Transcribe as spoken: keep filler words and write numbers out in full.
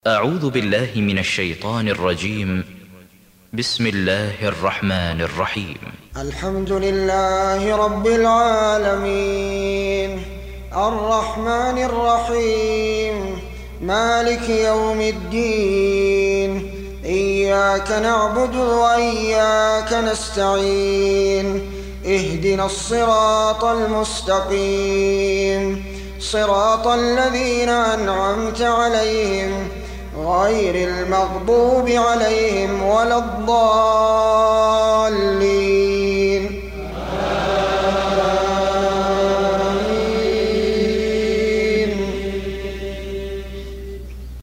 أعوذ بالله من الشيطان الرجيم. بسم الله الرحمن الرحيم. الحمد لله رب العالمين الرحمن الرحيم مالك يوم الدين. إياك نعبد وإياك نستعين. اهدنا الصراط المستقيم صراط الذين أنعمت عليهم غير المغضوب عليهم ولا الضالين.